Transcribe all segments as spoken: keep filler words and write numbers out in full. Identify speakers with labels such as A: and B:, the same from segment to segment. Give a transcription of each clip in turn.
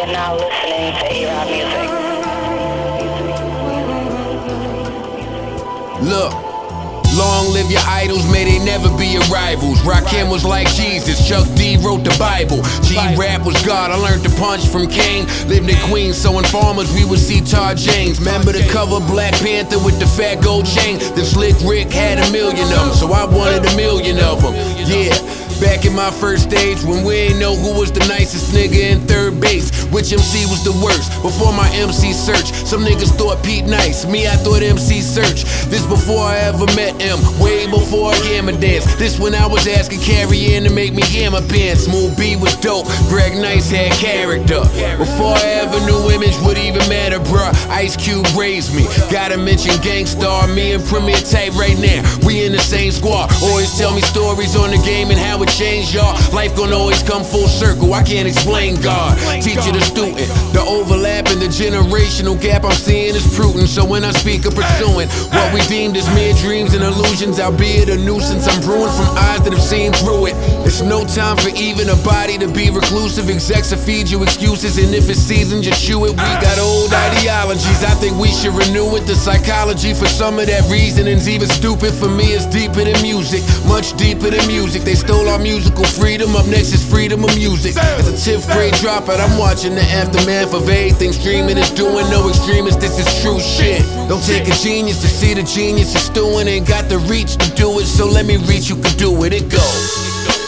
A: are now listening to A-Rod Music.
B: Look, long live your idols, may they never be your rivals. Rakim was like Jesus, Chuck D wrote the Bible. G-Rap was God, I learned to punch from Kane. Lived in Queens, so in Farmers we would see Tar James. Remember the cover, Black Panther with the fat gold chain. Then Slick Rick had a million of them, so I wanted a million of them. Yeah. Back in my first stage, when we ain't know who was the nicest nigga in third base, which M C was the worst. Before my M C search, some niggas thought Pete Nice, me I thought M C Search. This before I ever met him, way before I hammer dance. This when I was asking Carrie Ann to make me hammer pants. Smooth B was dope, Greg Nice had character. Before I ever knew image would even matter, bruh. Ice Cube raised me. Gotta mention Gangstar, me and Premier Type right now. We in the same squad. Always tell me stories on the game and how it change, y'all. Life gon' always come full circle, I can't explain God. Teacher to student, the overlap and the generational gap I'm seeing is prudent. So when I speak of pursuing what we deemed as mere dreams and illusions, albeit a nuisance, I'm brewing from eyes that have seen through it. It's no time for even a body to be reclusive. Execs will feed you excuses, and if it's seasoned, you chew it. We got old ideologies, I think we should renew it. The psychology for some of that reasoning's even stupid. For me, it's deeper than music, much deeper than music. They stole our musical freedom, up next is freedom of music. As a tenth grade dropout, I'm watching the aftermath of everything streaming is doing. No extremists, this is true shit. Don't take a genius to see the genius is doing. Ain't got the reach to do it, so let me reach, you can do it. It goes.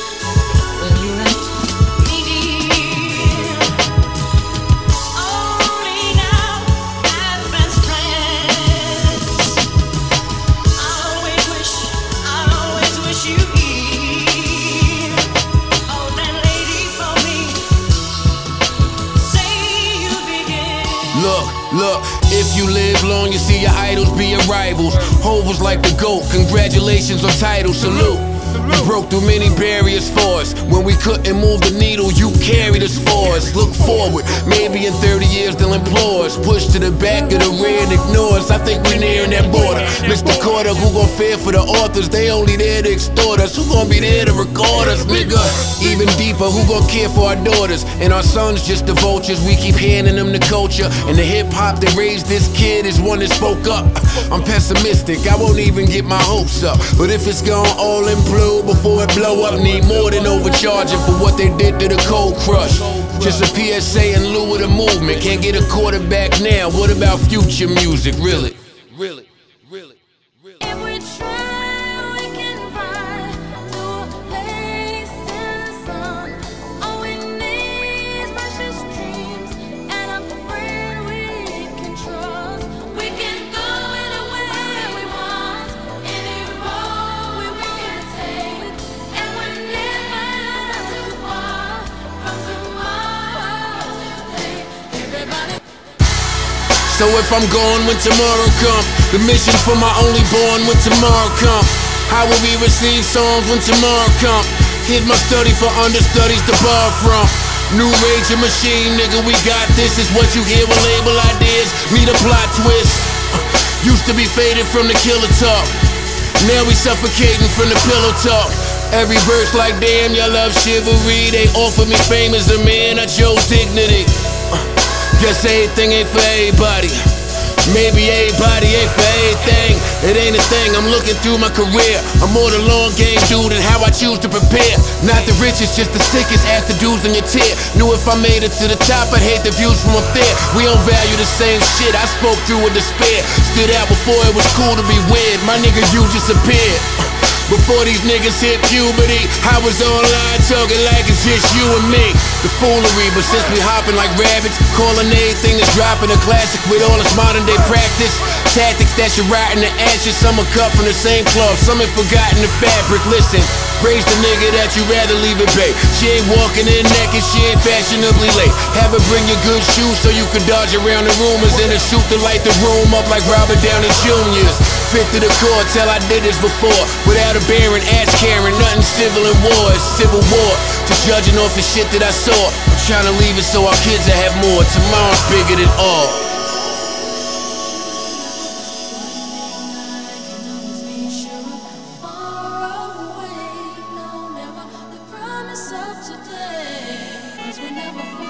B: Look, look, if you live long, you see your idols be your rivals. Hov was like the GOAT, congratulations on title, salute. You broke through many barriers for us. When we couldn't move the needle, you carried us for us. Look forward, maybe in thirty years they'll implore us. Push to the back of the rear and ignore us. I think we're nearing that border. Mister Carter, who gon' fear for the authors? They only there to extort us. Who gon' be there to record us, nigga? Even deeper, who gon' care for our daughters? And our sons just the vultures. We keep handing them the culture. And the hip-hop that raised this kid is one that spoke up. I'm pessimistic, I won't even get my hopes up. But if it's gone all in blue before it blow up, need more than overcharging for what they did to the Cold Crush. Just a P S A in lieu of the movement. Can't get a quarterback now. What about future music? Really? Really? Really? Really?
C: If we try, we can find to a place in the sun. All we need is precious dreams and a friend we can trust. We can go anywhere we want, any road we want to take, and we're never too far from tomorrow today. Everybody.
B: So if I'm gone when tomorrow come, the mission for my only born when tomorrow come. How will we receive songs when tomorrow come? Here's my study for understudies to borrow from. New rage and machine, nigga, we got this. Is what you hear with label ideas, need a plot twist. Uh, used to be faded from the killer talk, now we suffocating from the pillow talk. Every verse like damn, y'all love chivalry. They offer me fame as a man, I chose dignity. uh, Guess everything ain't for everybody. Maybe everybody ain't for everything. It ain't a thing, I'm looking through my career. I'm more the long game dude and how I choose to prepare. Not the richest, just the sickest, ask the dudes in your tier. Knew if I made it to the top, I'd hate the views from up there. We don't value the same shit, I spoke through with despair. Stood out before it was cool to be weird. My nigga, you just appeared. Before these niggas hit puberty, I was online talking like it's just you and me. The foolery, but since we hopping like rabbits, calling everything that's dropping a classic with all this modern day practice. Tactics that should rot in the ashes, some are cut from the same cloth, some have forgotten the fabric. Listen, raise the nigga that you rather leave it bait. She ain't walking in naked, she ain't fashionably late. Have her bring your good shoes so you can dodge around the rumors in a suit to light the room up like Robert Downey Junior's Fit to the core, tell I did this before. Without a baron, ask Karen, nothing civil in war, it's civil war. Just judging off the shit that I saw. I'm trying to leave it so our kids will have more. Tomorrow's bigger than all.
C: Far away, no, never the promise of today, 'cause we never